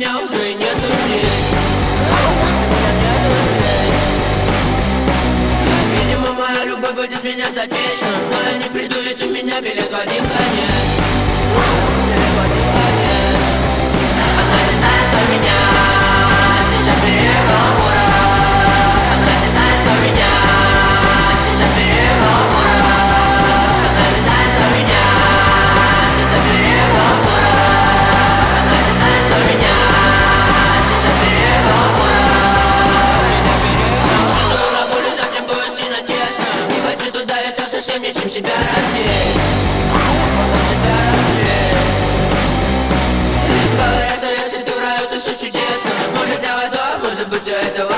меня уже нету здесь. Видимо, моя любовь будет меня ждать вечно, но я не приду, ведь у меня билет в один конец. Билет в один конец. Она не знает, что меня сейчас переговоры. Она не знает, что меня сейчас переговоры. Она не знает, что меня сейчас переговоры. Она не знает, что меня сейчас переговоры. Чувствую, на поле мне будет сильно тесно. Не хочу туда, это совсем нечем себя раздеть. Говорят, что если ты в раю, то все чудесно. Может, давай то, может быть, все это